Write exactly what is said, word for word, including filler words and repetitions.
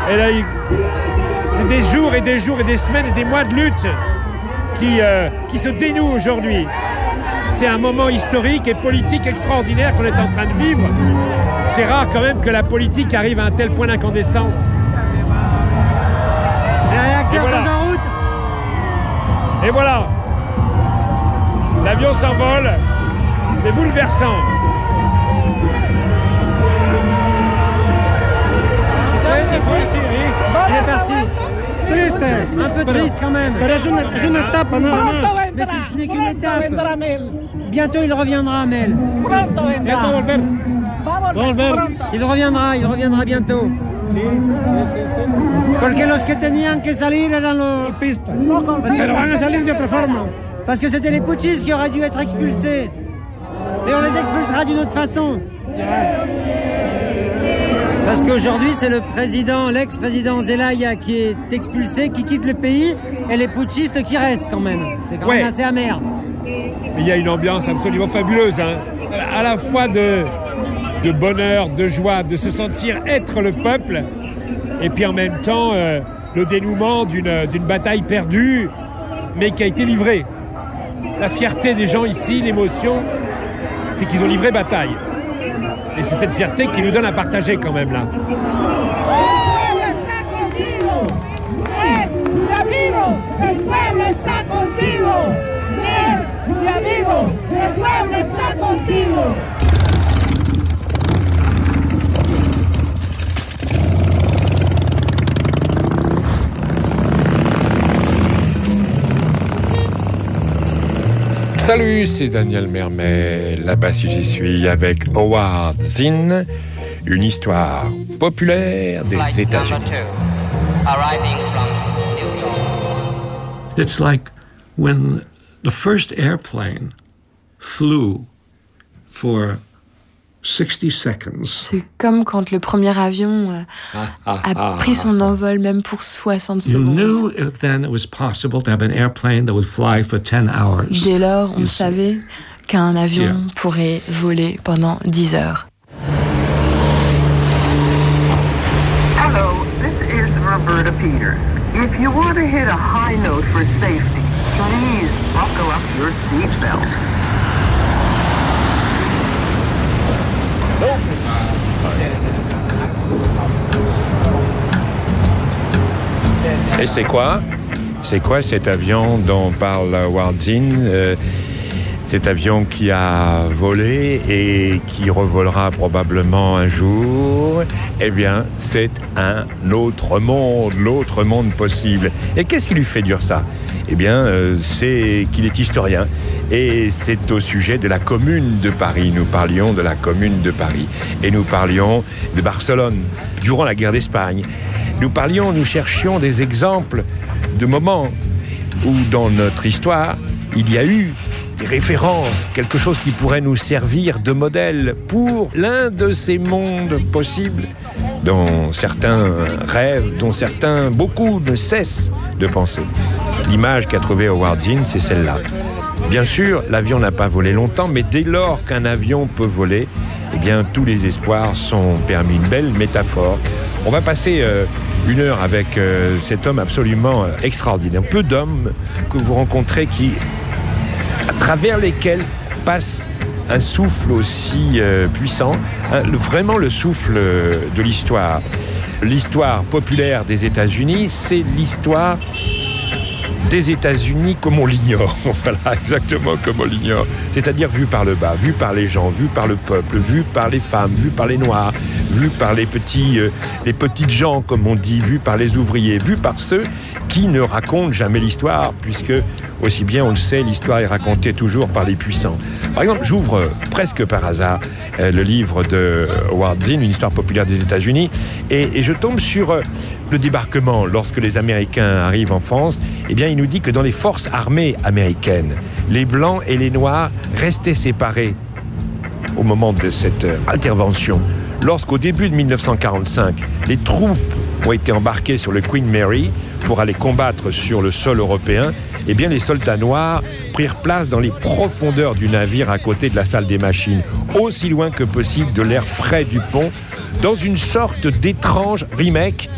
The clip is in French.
Et là, il... c'est des jours et des jours et des semaines et des mois de lutte qui, euh, qui se dénouent aujourd'hui. C'est un moment historique et politique extraordinaire qu'on est en train de vivre. C'est rare quand même que la politique arrive à un tel point d'incandescence. Les réacteurs voilà. sont en route. Et voilà. L'avion s'envole. C'est bouleversant. C'est fou, il est parti. Triste, un peu triste quand même. Pero es una, es una etapa nada más. Mais ce n'est qu'une étape. Bientôt il reviendra, Mel. Ya va a volver. Va a volver. Il reviendra, il reviendra bientôt. Sí, sí, sí. Porque los que tenían que salir eran los Pistas. Parce que, Pero van a salir de otra forma. parce que c'était les putschistes qui auraient dû être expulsés. Et on les expulsera d'une autre façon. Parce qu'aujourd'hui, c'est le président, l'ex-président Zelaya qui est expulsé, qui quitte le pays, et les putschistes qui restent quand même. C'est quand Ouais. même assez amer. Mais il y a une ambiance absolument fabuleuse, hein. À la fois de, de bonheur, de joie, de se sentir être le peuple, et puis en même temps, euh, le dénouement d'une, d'une bataille perdue, mais qui a été livrée. La fierté des gens ici, l'émotion, c'est qu'ils ont livré bataille. Et c'est cette fierté qui nous donne à partager quand même là. Salut, c'est Daniel Mermet. Là-bas, si j'y suis avec Howard Zinn, une histoire populaire des États-Unis. It's like when the first airplane flew for sixty seconds. C'est comme quand le premier avion euh, Ah, ah, a ah, pris son ah. envol même pour soixante You secondes. knew it then it was possible to have an airplane that would fly for ten hours. Dès lors, on You see. savait qu'un avion Yeah. pourrait voler pendant dix heures. Hello, this is Roberta Peters. If you want to hit a high note for safety, please buckle up your seatbelt. Et c'est quoi C'est quoi cet avion dont parle Howard Zinn euh, Cet avion qui a volé et qui revolera probablement un jour, eh bien, c'est un autre monde, l'autre monde possible. Et qu'est-ce qui lui fait dire ça ? Eh bien, euh, c'est qu'il est historien. Et c'est au sujet de la Commune de Paris. Nous parlions de la Commune de Paris. Et nous parlions de Barcelone, durant la guerre d'Espagne. Nous parlions, nous cherchions des exemples de moments où, dans notre histoire, il y a eu des références, quelque chose qui pourrait nous servir de modèle pour l'un de ces mondes possibles dont certains rêvent, dont certains, beaucoup ne cessent de penser. L'image qu'a trouvée Howard Zinn, c'est celle-là. Bien sûr, l'avion n'a pas volé longtemps, mais dès lors qu'un avion peut voler, eh bien, tous les espoirs sont permis. Une belle métaphore. On va passer euh, une heure avec euh, cet homme absolument euh, extraordinaire. Peu d'hommes que vous rencontrez qui, à travers lesquels passe un souffle aussi euh, puissant, hein, le, vraiment le souffle euh, de l'histoire. L'histoire populaire des États-Unis, c'est l'histoire des États-Unis comme on l'ignore. Voilà, exactement comme on l'ignore. C'est-à-dire vu par le bas, vu par les gens, vu par le peuple, vu par les femmes, vu par les noirs, vu par les petits, euh, les petites gens, comme on dit, vu par les ouvriers, vu par ceux qui ne racontent jamais l'histoire, puisque, aussi bien on le sait, l'histoire est racontée toujours par les puissants. Par exemple, j'ouvre euh, presque par hasard euh, le livre de Howard Zinn, une histoire populaire des États-Unis, et, et je tombe sur euh, le débarquement. Lorsque les Américains arrivent en France, eh bien, il nous dit que dans les forces armées américaines, les Blancs et les Noirs restaient séparés au moment de cette euh, intervention. Lorsqu'au début de dix-neuf cent quarante-cinq, les troupes ont été embarquées sur le Queen Mary pour aller combattre sur le sol européen, eh bien, les soldats noirs prirent place dans les profondeurs du navire à côté de la salle des machines, aussi loin que possible de l'air frais du pont, dans une sorte d'étrange remake